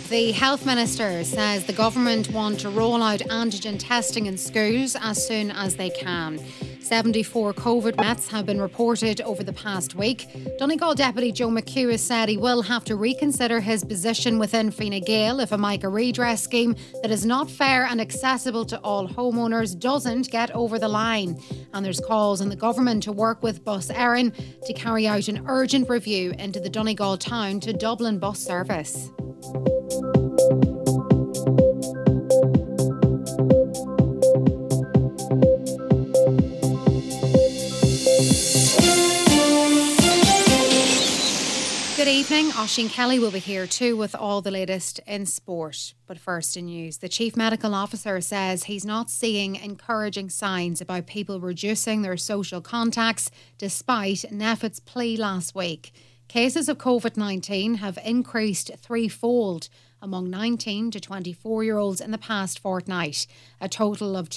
The Health Minister says the government want to roll out antigen testing in schools as soon as they can. 74 COVID deaths have been reported over the past week. Donegal Deputy Joe McHugh has said he will have to reconsider his position within Fine Gael if a MICA redress scheme that is not fair and accessible to all homeowners doesn't get over the line. And there's calls on the government to work with Bus Éireann to carry out an urgent review into the Donegal town to Dublin bus service. Good evening. Oisín Kelly will be here too with all the latest in sport. But first in news, the Chief Medical Officer says he's not seeing encouraging signs about people reducing their social contacts despite NPHET's plea last week. Cases of COVID-19 have increased threefold among 19 to 24-year-olds in the past fortnight. A total of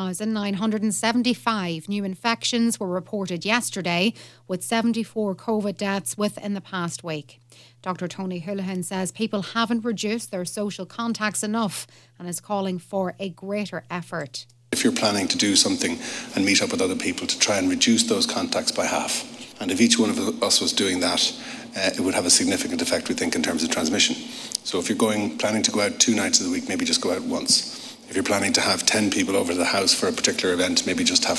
2,975 new infections were reported yesterday, with 74 COVID deaths within the past week. Dr. Tony Holohan says people haven't reduced their social contacts enough and is calling for a greater effort. If you're planning to do something and meet up with other people, to try and reduce those contacts by half. And if each one of us was doing that, it would have a significant effect, we think, in terms of transmission. So if you're planning to go out 2 nights of the week, maybe just go out once. If you're planning to have 10 people over to the house for a particular event, maybe just have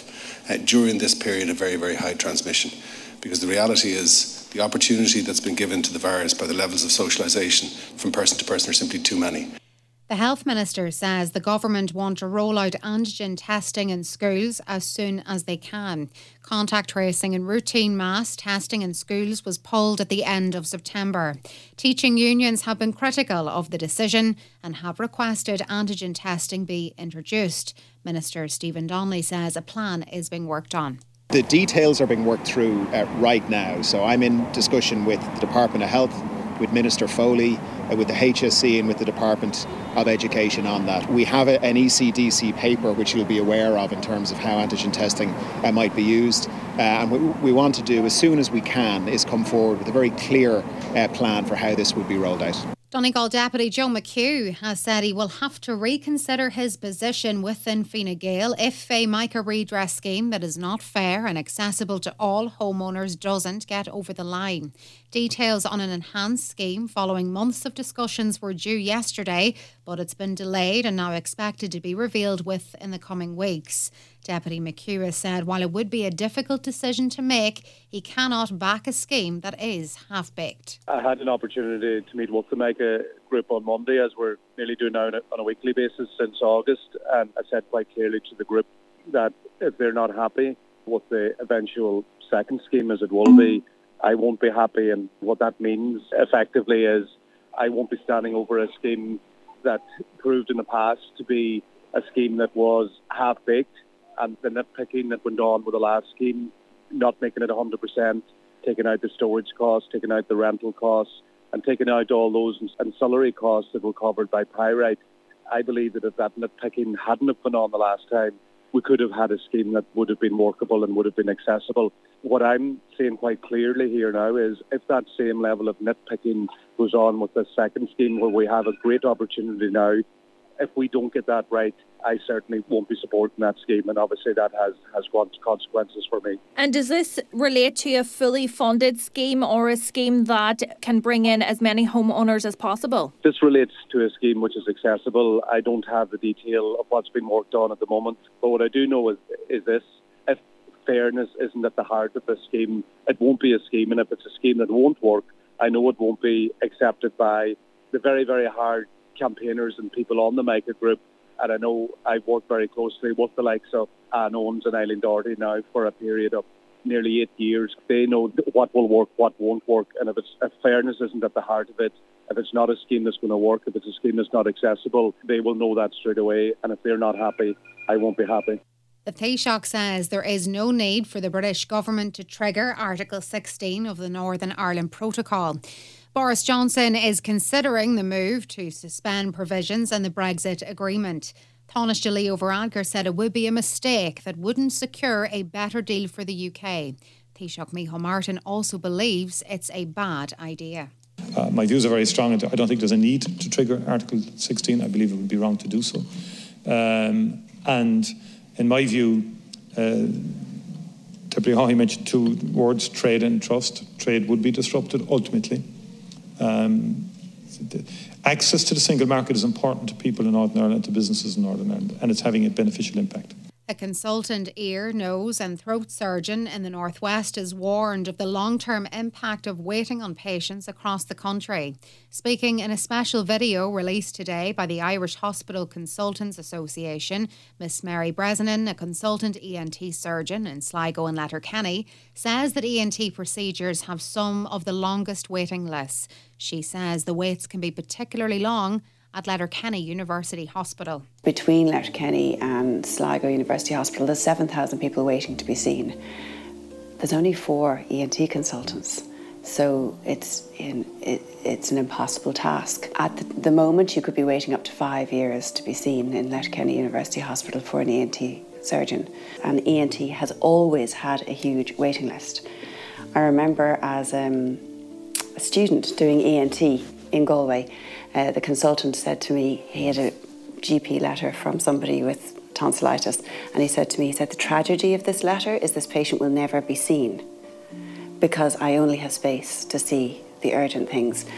5. During this period of very, very high transmission. Because the reality is the opportunity that's been given to the virus by the levels of socialisation from person to person are simply too many. The Health Minister says the government want to roll out antigen testing in schools as soon as they can. Contact tracing and routine mass testing in schools was pulled at the end of September. Teaching unions have been critical of the decision and have requested antigen testing be introduced. Minister Stephen Donnelly says a plan is being worked on. The details are being worked through right now. So I'm in discussion with the Department of Health, with Minister Foley, with the HSC and with the Department of Education on that. We have an ECDC paper which you'll be aware of in terms of how antigen testing might be used. And what we want to do as soon as we can is come forward with a very clear plan for how this would be rolled out. Donegal Deputy Joe McHugh has said he will have to reconsider his position within Fine Gael if a MICA redress scheme that is not fair and accessible to all homeowners doesn't get over the line. Details on an enhanced scheme following months of discussions were due yesterday, but it's been delayed and now expected to be revealed within the coming weeks. Deputy McHugh has said while it would be a difficult decision to make, he cannot back a scheme that is half-baked. I had an opportunity to meet with the MICA group on Monday, as we're nearly doing now on a weekly basis since August, and I said quite clearly to the group that if they're not happy with the eventual second scheme as it will be, I won't be happy. And what that means effectively is I won't be standing over a scheme that proved in the past to be a scheme that was half-baked, and the nitpicking that went on with the last scheme, not making it 100%, taking out the storage costs, taking out the rental costs, and taking out all those ancillary costs that were covered by Pyrite. I believe that if that nitpicking hadn't have gone on the last time, we could have had a scheme that would have been workable and would have been accessible. What I'm saying quite clearly here now is if that same level of nitpicking goes on with the second scheme, where we have a great opportunity now, if we don't get that right, I certainly won't be supporting that scheme, and obviously that has consequences for me. And does this relate to a fully funded scheme or a scheme that can bring in as many homeowners as possible? This relates to a scheme which is accessible. I don't have the detail of what's being worked on at the moment, but what I do know is this: if fairness isn't at the heart of the scheme, it won't be a scheme, and if it's a scheme that won't work, I know it won't be accepted by the very, very hard campaigners and people on the MICA group. And I know I've worked very closely with the likes of Anne Owens and Eileen Doherty now for a period of nearly 8 years. They know what will work, what won't work, and if fairness isn't at the heart of it, if it's not a scheme that's going to work, if it's a scheme that's not accessible, they will know that straight away. And if they're not happy, I won't be happy. The Taoiseach says there is no need for the British government to trigger Article 16 of the Northern Ireland Protocol. Boris Johnson is considering the move to suspend provisions in the Brexit agreement. Taoiseach Leo Varadkar said it would be a mistake that wouldn't secure a better deal for the UK. Taoiseach Micheál Martin also believes it's a bad idea. My views are very strong. I don't think there's a need to trigger Article 16. I believe it would be wrong to do so. And in my view, Deputy Hawley mentioned two words, trade and trust. Trade would be disrupted ultimately. Access to the single market is important to people in Northern Ireland, to businesses in Northern Ireland, and it's having a beneficial impact. A consultant ear, nose and throat surgeon in the North West has warned of the long-term impact of waiting on patients across the country. Speaking in a special video released today by the Irish Hospital Consultants Association, Miss Mary Bresnan, a consultant ENT surgeon in Sligo and Letterkenny, says that ENT procedures have some of the longest waiting lists. She says the waits can be particularly long at Letterkenny University Hospital. Between Letterkenny and Sligo University Hospital, there's 7,000 people waiting to be seen. There's only 4 ENT consultants, so it's an impossible task. At the moment, you could be waiting up to 5 years to be seen in Letterkenny University Hospital for an ENT surgeon. And ENT has always had a huge waiting list. I remember as a student doing ENT in Galway, the consultant said to me, he had a GP letter from somebody with tonsillitis, and he said to me, the tragedy of this letter is this patient will never be seen because I only have space to see the urgent things.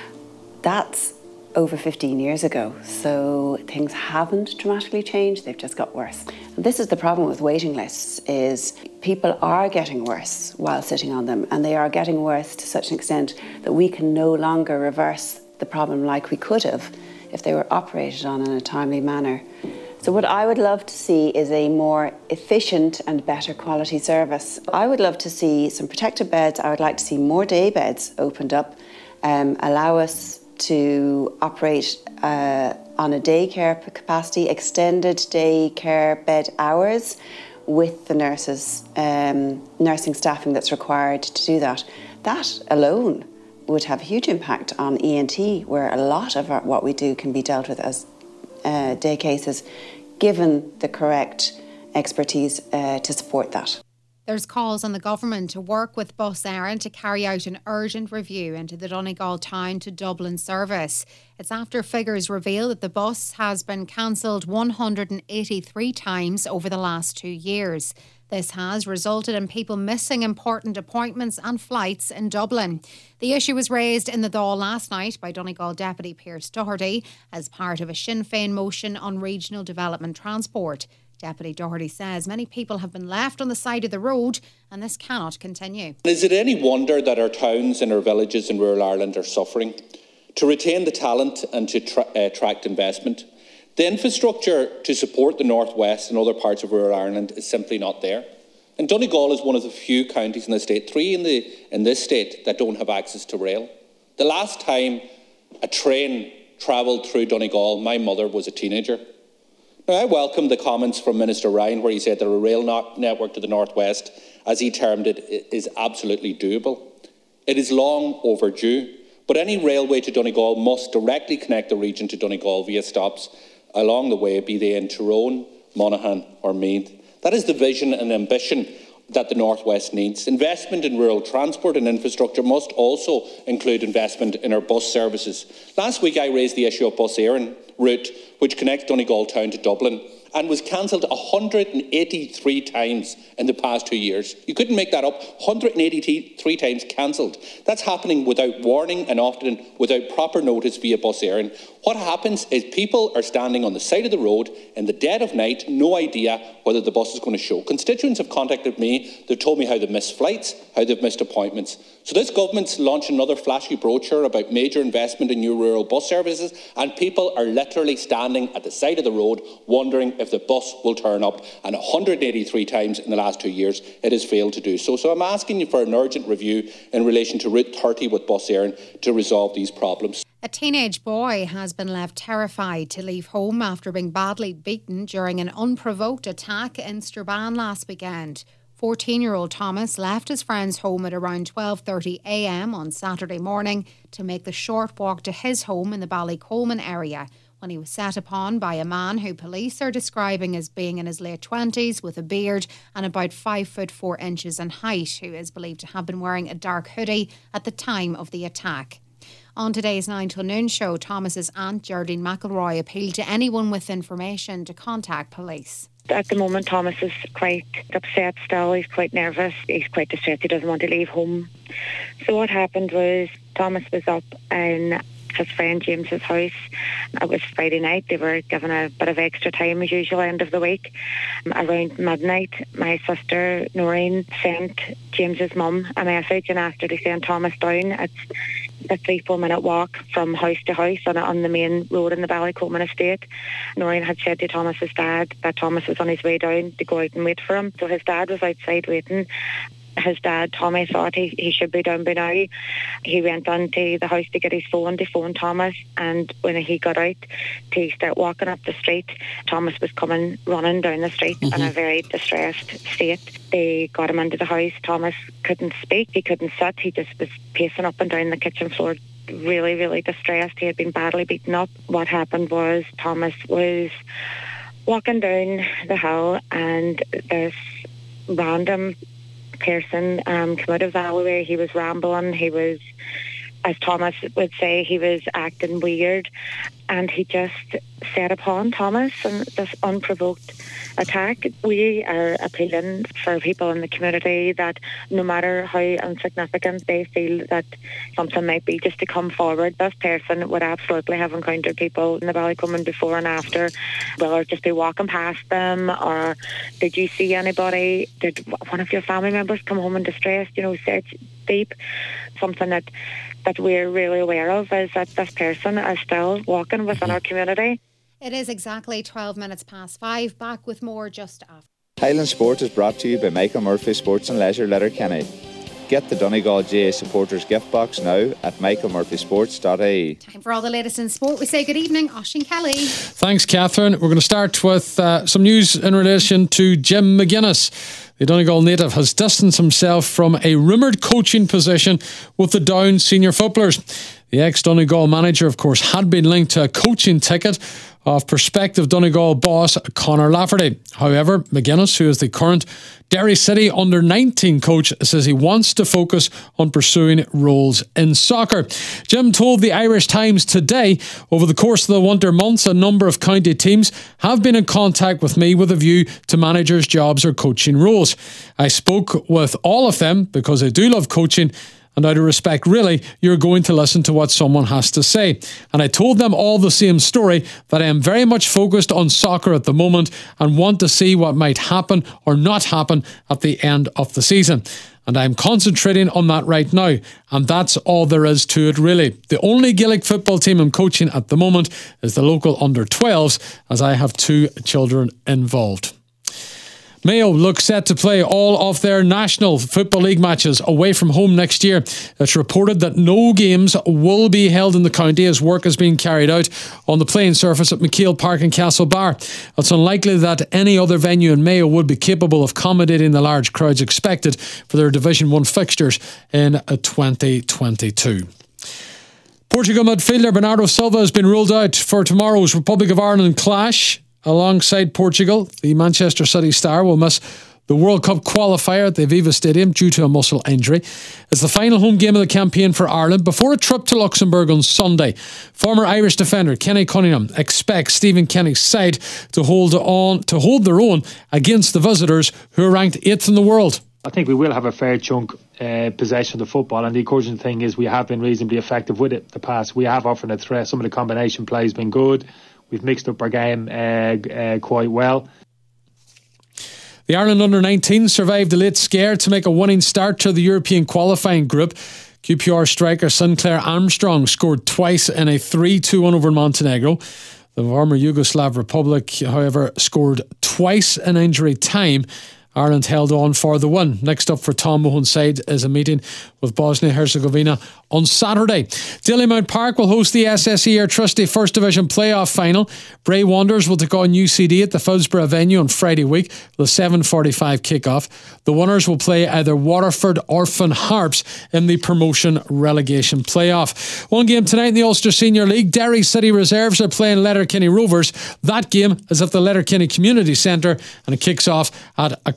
That's over 15 years ago, so things haven't dramatically changed, they've just got worse. And this is the problem with waiting lists, is people are getting worse while sitting on them, and they are getting worse to such an extent that we can no longer reverse the problem like we could have if they were operated on in a timely manner. So what I would love to see is a more efficient and better quality service. I would love to see some protected beds. I would like to see more day beds opened up, allow us to operate on a daycare capacity, extended daycare bed hours with the nurses, nursing staffing that's required to do that. That alone would have a huge impact on ENT, where a lot of what we do can be dealt with as day cases, given the correct expertise to support that. There's calls on the government to work with Bus Éireann to carry out an urgent review into the Donegal Town to Dublin service. It's after figures reveal that the bus has been cancelled 183 times over the last 2 years. This has resulted in people missing important appointments and flights in Dublin. The issue was raised in the Dáil last night by Donegal Deputy Pearse Doherty as part of a Sinn Féin motion on regional development transport. Deputy Doherty says many people have been left on the side of the road and this cannot continue. Is it any wonder that our towns and our villages in rural Ireland are suffering? To retain the talent and to attract investment, the infrastructure to support the North West and other parts of rural Ireland is simply not there. And Donegal is one of the few counties in the state, 3 in this state, that don't have access to rail. The last time a train travelled through Donegal, my mother was a teenager. Now, I welcome the comments from Minister Ryan where he said that a rail network to the North West, as he termed it, is absolutely doable. It is long overdue, but any railway to Donegal must directly connect the region to Donegal via stops along the way, be they in Tyrone, Monaghan or Meath. That is the vision and ambition that the North West needs. Investment in rural transport and infrastructure must also include investment in our bus services. Last week I raised the issue of Bus Éireann route, which connects Donegal Town to Dublin, and was cancelled 183 times in the past 2 years. You couldn't make that up. 183 times cancelled. That's happening without warning and often without proper notice via Bus Éireann. What happens is people are standing on the side of the road in the dead of night, no idea whether the bus is going to show. Constituents have contacted me. They've told me how they've missed flights, how they've missed appointments. So this government's launched another flashy brochure about major investment in new rural bus services, and people are literally standing at the side of the road wondering if the bus will turn up, and 183 times in the last 2 years it has failed to do so. So I'm asking you for an urgent review in relation to Route 30 with Bus Éireann to resolve these problems. A teenage boy has been left terrified to leave home after being badly beaten during an unprovoked attack in Strabane last weekend. 14-year-old Thomas left his friend's home at around 12:30 a.m. on Saturday morning to make the short walk to his home in the Ballycolman area when he was set upon by a man who police are describing as being in his late 20s with a beard and about 5'4" in height, who is believed to have been wearing a dark hoodie at the time of the attack. On today's 9 till noon show, Thomas's aunt, Geraldine McElroy, appealed to anyone with information to contact police. At the moment, Thomas is quite upset still. He's quite nervous. He's quite distressed. He doesn't want to leave home. So what happened was Thomas was up in his friend James's house. It was Friday night. They were given a bit of extra time as usual end of the week. Around midnight, my sister Noreen sent James's mum a message and asked her to send Thomas down. It's a 3-4 minute walk from house to house on the main road in the Ballycoman estate. Noreen had said to Thomas's dad that Thomas was on his way down to go out and wait for him. So his dad was outside waiting. His dad, Tommy, thought he should be down by now. He went on to the house to get his phone to phone Thomas, and when he got out to start walking up the street, Thomas was coming running down the street in a very distressed state. They got him into the house. Thomas couldn't speak, he couldn't sit, he just was pacing up and down the kitchen floor, really, really distressed. He had been badly beaten up. What happened was Thomas was walking down the hill and this random person came out of the alleyway. He was rambling. He was, as Thomas would say, he was acting weird, and he just set upon Thomas in this unprovoked attack. We are appealing for people in the community that no matter how insignificant they feel that something might be, just to come forward. This person would absolutely have encountered people in the Ballycoman before and after, whether just be walking past them, or did you see anybody, did one of your family members come home in distress, search deep. Something that we're really aware of is that this person is still walking within our community. It is exactly 12 minutes past 5. Back with more just after. Highland Sport is brought to you by Michael Murphy Sports and Leisure, Letterkenny. Get the Donegal GA supporters gift box now at michaelmurphysports.ie. Time for all the latest in sport. We say good evening, Oisín Kelly. Thanks, Catherine. We're going to start with some news in relation to Jim McGuinness. The Donegal native has distanced himself from a rumoured coaching position with the Down senior footballers. The ex-Donegal manager, of course, had been linked to a coaching ticket of prospective Donegal boss Conor Lafferty. However, McGuinness, who is the current Derry City under-19 coach, says he wants to focus on pursuing roles in soccer. Jim told the Irish Times today, over the course of the winter months, a number of county teams have been in contact with me with a view to managers' jobs or coaching roles. I spoke with all of them because I do love coaching, and out of respect, really, you're going to listen to what someone has to say. And I told them all the same story, that I am very much focused on soccer at the moment and want to see what might happen or not happen at the end of the season. And I'm concentrating on that right now. And that's all there is to it, really. The only Gaelic football team I'm coaching at the moment is the local under-12s, as I have 2 children involved. Mayo look set to play all of their National Football League matches away from home next year. It's reported that no games will be held in the county as work is being carried out on the playing surface at McKeel Park in Castlebar. It's unlikely that any other venue in Mayo would be capable of accommodating the large crowds expected for their Division 1 fixtures in 2022. Portugal midfielder Bernardo Silva has been ruled out for tomorrow's Republic of Ireland clash. Alongside Portugal, the Manchester City star will miss the World Cup qualifier at the Aviva Stadium due to a muscle injury. It's the final home game of the campaign for Ireland before a trip to Luxembourg on Sunday. Former Irish defender Kenny Cunningham expects Stephen Kenny's side to hold their own against the visitors, who are ranked 8th in the world. I think we will have a fair chunk possession of the football, and the encouraging thing is we have been reasonably effective with it in the past. We have offered a threat. Some of the combination play has been good. We've mixed up our game quite well. The Ireland under-19 survived a late scare to make a winning start to the European qualifying group. QPR striker Sinclair Armstrong scored twice in a 3-2 over Montenegro. The former Yugoslav Republic, however, scored twice in injury time. Ireland held on for the win. Next up for Tom Mohan's side is a meeting with Bosnia-Herzegovina on Saturday. Dalymount Park will host the SSE Air Trustee First Division playoff final. Bray Wanderers will take on UCD at the Philsborough venue on Friday week with a 7:45 kickoff. The winners will play either Waterford or Finn Harps in the promotion relegation playoff. One game tonight in the Ulster Senior League. Derry City Reserves are playing Letterkenny Rovers. That game is at the Letterkenny Community Centre and it kicks off at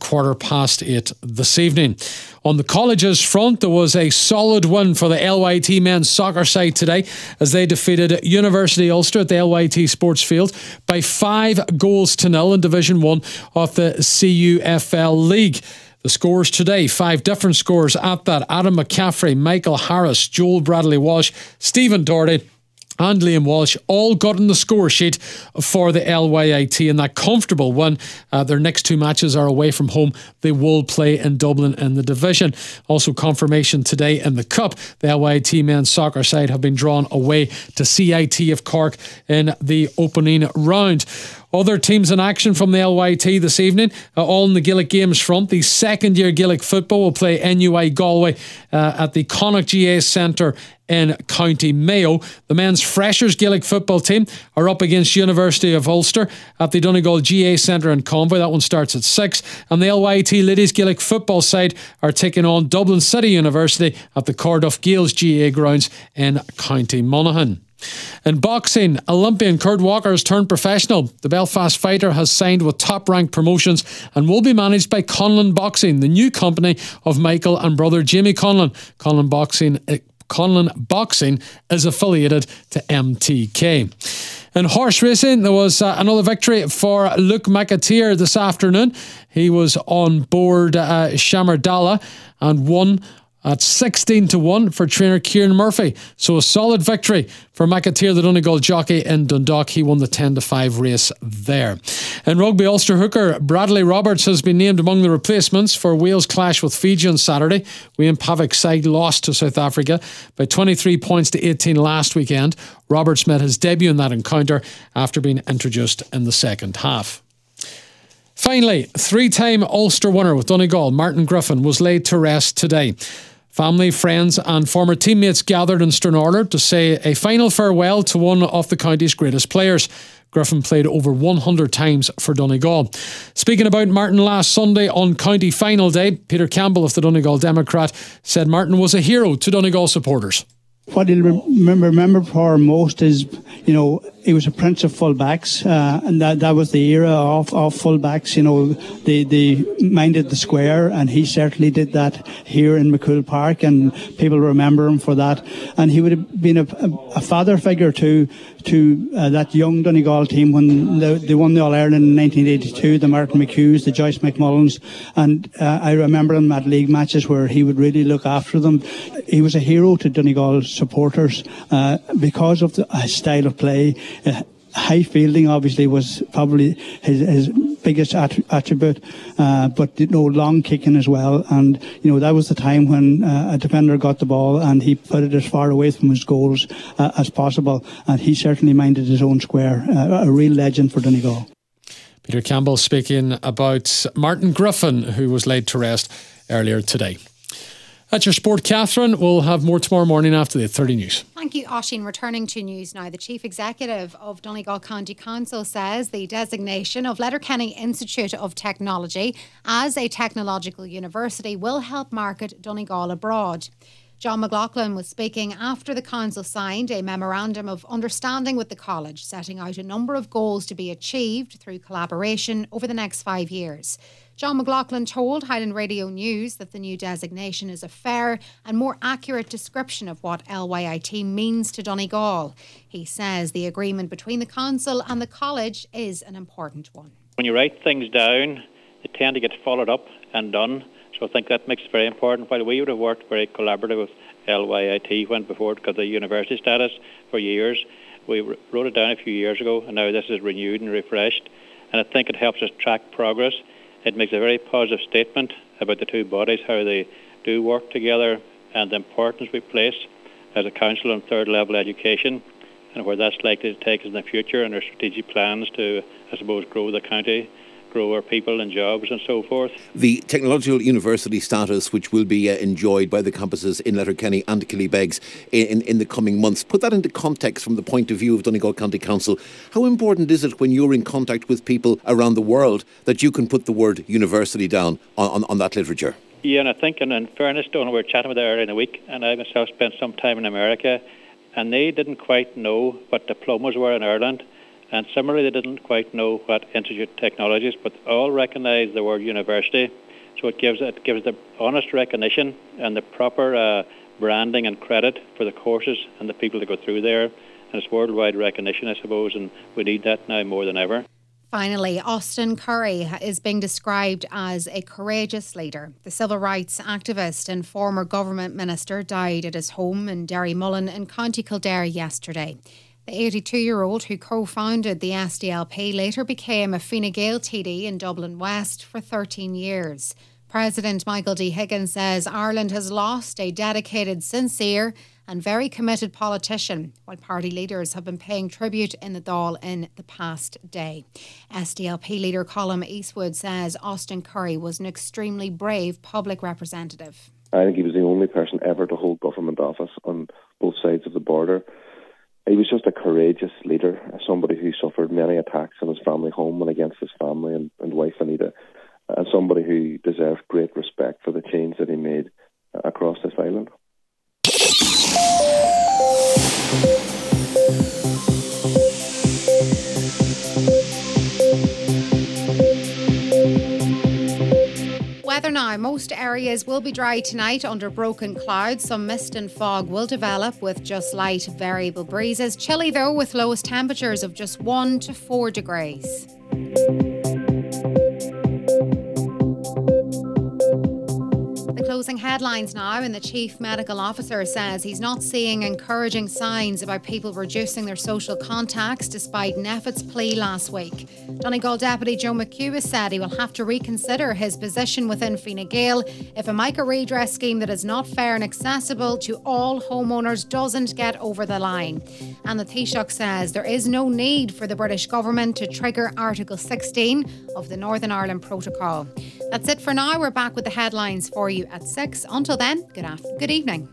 8:15 this evening. On the colleges front, there was a solid win for the LYT men's soccer side today as they defeated University Ulster at the LYT Sports Field by 5-0 in Division 1 of the CUFL League. The scores today, 5 different scores at that. Adam McCaffrey, Michael Harris, Joel Bradley Walsh, Stephen Doherty and Liam Walsh all got on the score sheet for the LYT in that comfortable win. Their next 2 matches are away from home. They will play in Dublin in the division. Also confirmation today in the Cup. The LYT men's soccer side have been drawn away to CIT of Cork in the opening round. Other teams in action from the LYT this evening, all in the Gaelic Games front. The second-year Gaelic football will play NUI Galway at the Connacht GA Centre in County Mayo. The men's Freshers Gaelic football team are up against University of Ulster at the Donegal GA Centre in Convoy. That one starts at 6. And the LYT Ladies Gaelic football side are taking on Dublin City University at the Cardiff Gales GA grounds in County Monaghan. In boxing, Olympian Kurt Walker has turned professional. The Belfast fighter has signed with Top Rank Promotions and will be managed by Conlon Boxing, the new company of Michael and brother Jamie Conlon. Conlon Boxing is affiliated to MTK. In horse racing, there was another victory for Luke McAteer this afternoon. He was on board Shamardala and won at 16-1 for trainer Kieran Murphy. So a solid victory for McAteer, the Donegal jockey in Dundalk. He won the 10-5 race there. In rugby, Ulster hooker Bradley Roberts has been named among the replacements for Wales' clash with Fiji on Saturday. Wayne Pavek's side lost to South Africa by 23 points to 18 last weekend. Roberts made his debut in that encounter after being introduced in the second half. Finally, 3-time Ulster winner with Donegal, Martin Griffin, was laid to rest today. Family, friends and former teammates gathered in Stranraer to say a final farewell to one of the county's greatest players. Griffin played over 100 times for Donegal. Speaking about Martin last Sunday on county final day, Peter Campbell of the Donegal Democrat said Martin was a hero to Donegal supporters. What he'll remember for most is, he was a prince of fullbacks, and that was the era of fullbacks. They minded the square, and he certainly did that here in McCool Park, and people remember him for that. And he would have been a father figure to that young Donegal team when they won the All-Ireland in 1982, the Martin McHughes, the Joyce McMullins, and I remember him at league matches where he would really look after them. He was a hero to Donegal supporters because of his style of play. High fielding obviously was probably his biggest attribute, but long kicking as well. And that was the time when a defender got the ball and he put it as far away from his goals as possible. And he certainly minded his own square. A real legend for Donegal. Peter Campbell speaking about Martin Griffin, who was laid to rest earlier today. That's your sport, Catherine. We'll have more tomorrow morning after the 8:30 news. Thank you, Oisín. Returning to news now, the Chief Executive of Donegal County Council says the designation of Letterkenny Institute of Technology as a technological university will help market Donegal abroad. John McLaughlin was speaking after the council signed a memorandum of understanding with the college, setting out a number of goals to be achieved through collaboration over the next 5 years. John McLaughlin told Highland Radio News that the new designation is a fair and more accurate description of what LYIT means to Donegal. He says the agreement between the council and the college is an important one. When you write things down, they tend to get followed up and done. So I think that makes it very important. While we would have worked very collaboratively with LYIT when before it got the university status for years, we wrote it down a few years ago, and now this is renewed and refreshed. And I think it helps us track progress. It makes a very positive statement about the two bodies, how they do work together and the importance we place as a council on third level education and where that's likely to take us in the future and our strategic plans to, I suppose, grow the county, grow our people and jobs and so forth. The technological university status, which will be enjoyed by the campuses in Letterkenny and Killybegs in the coming months. Put that into context from the point of view of Donegal County Council. How important is it when you're in contact with people around the world that you can put the word university down on that literature? Yeah, and I think, and in fairness, Donald, we were chatting with them earlier in the week, and I myself spent some time in America, and they didn't quite know what diplomas were in Ireland. And similarly, they didn't quite know what Institute Technologies, but all recognised the word university. So it gives the honest recognition and the proper branding and credit for the courses and the people that go through there. And it's worldwide recognition, I suppose, and we need that now more than ever. Finally, Austin Curry is being described as a courageous leader. The civil rights activist and former government minister died at his home in Derrymullen in County Kildare yesterday. The 82-year-old who co-founded the SDLP later became a Fine Gael TD in Dublin West for 13 years. President Michael D. Higgins says Ireland has lost a dedicated, sincere and very committed politician, while party leaders have been paying tribute in the Dáil in the past day. SDLP leader Colm Eastwood says Austin Curry was an extremely brave public representative. I think he was the only person ever to hold government office on both sides of the border. He was just a courageous leader, somebody who suffered many attacks in his family home and against his family and wife Anita, and somebody who deserved great respect for the change that he made across this island. Weather now. Most areas will be dry tonight under broken clouds. Some mist and fog will develop with just light variable breezes. Chilly though, with lowest temperatures of just 1 to 4 degrees. Closing headlines now, and the Chief Medical Officer says he's not seeing encouraging signs about people reducing their social contacts despite NPHET's plea last week. Donegal Deputy Joe McHugh has said he will have to reconsider his position within Fine Gael if a MICA redress scheme that is not fair and accessible to all homeowners doesn't get over the line. And the Taoiseach says there is no need for the British government to trigger Article 16 of the Northern Ireland Protocol. That's it for now. We're back with the headlines for you at 6. Until then, good evening.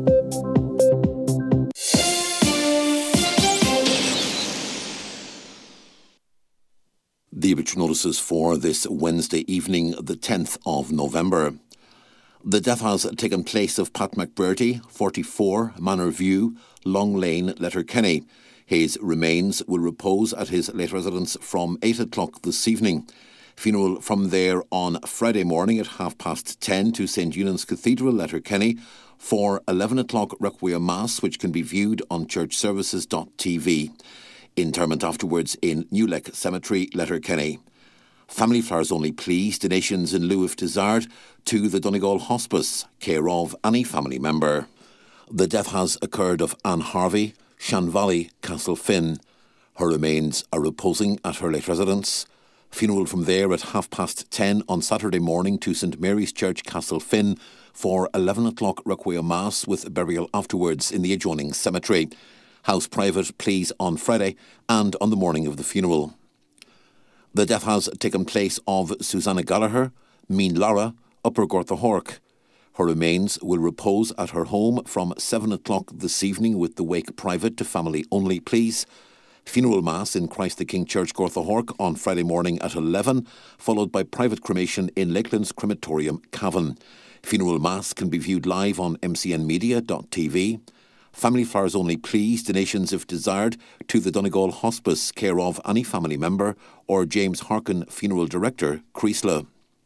The obituary notices for this Wednesday evening, the 10th of November. The death has taken place of Pat McBurdy, 44, Manor View, Long Lane, Letterkenny. His remains will repose at his late residence from 8 o'clock this evening. Funeral from there on Friday morning at 10:30 to St Eunan's Cathedral, Letterkenny, for 11 o'clock Requiem Mass, which can be viewed on churchservices.tv. Interment afterwards in Newleck Cemetery, Letterkenny. Family flowers only, please. Donations in lieu if desired to the Donegal Hospice, care of any family member. The death has occurred of Anne Harvey, Shanvalley, Castlefin. Her remains are reposing at her late residence. Funeral from there at 10:30 on Saturday morning to St Mary's Church, Castlefin, for 11 o'clock Requiem Mass with burial afterwards in the adjoining cemetery. House private, please, on Friday and on the morning of the funeral. The death has taken place of Susanna Gallagher, Mean Lara, Upper Gorthahork. Her remains will repose at her home from 7 o'clock this evening with the wake private to family only, please. Funeral Mass in Christ the King Church, Gorthahork on Friday morning at 11, followed by private cremation in Lakelands Crematorium, Cavan. Funeral Mass can be viewed live on mcnmedia.tv. Family flowers only, please. Donations, if desired, to the Donegal Hospice, care of any family member or James Harkin, Funeral Director, Creasla.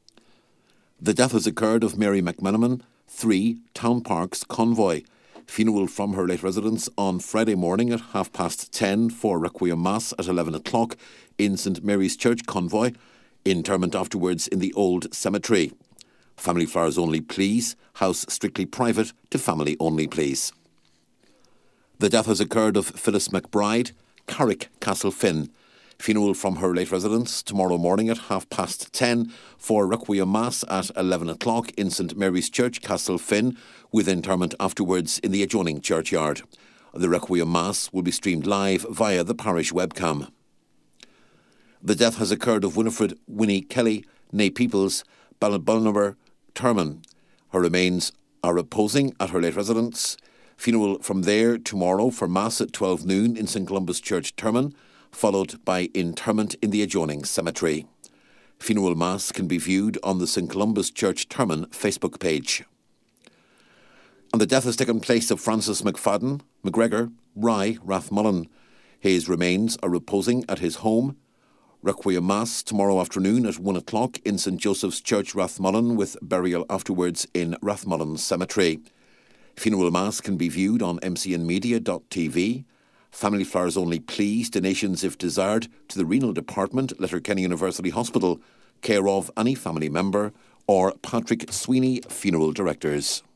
The death has occurred of Mary McMenamin, 3, Town Parks, Convoy. Funeral from her late residence on Friday morning at 10:30 for Requiem Mass at 11 o'clock in St Mary's Church, Convoy. Interment afterwards in the Old Cemetery. Family flowers only, please. House strictly private to family only, please. The death has occurred of Phyllis McBride, Carrick, Castlefin. Funeral from her late residence tomorrow morning at 10:30 for Requiem Mass at 11 o'clock in St Mary's Church, Castlefin, with interment afterwards in the adjoining churchyard. The Requiem Mass will be streamed live via the parish webcam. The death has occurred of Winifred Winnie Kelly, née Peoples, Ballybulnaber, Terman. Her remains are reposing at her late residence. Funeral from there tomorrow for Mass at 12 noon in St Columbus Church, Terman, followed by interment in the adjoining cemetery. Funeral Mass can be viewed on the St Columbus Church Terman Facebook page. And the death has taken place of Francis McFadden, McGregor, Rye, Rathmullen. His remains are reposing at his home. Requiem Mass tomorrow afternoon at 1 o'clock in St Joseph's Church, Rathmullen, with burial afterwards in Rathmullen Cemetery. Funeral Mass can be viewed on mcnmedia.tv. Family flowers only, please. Donations, if desired, to the Renal Department, Letterkenny University Hospital, care of any family member or Patrick Sweeney Funeral Directors.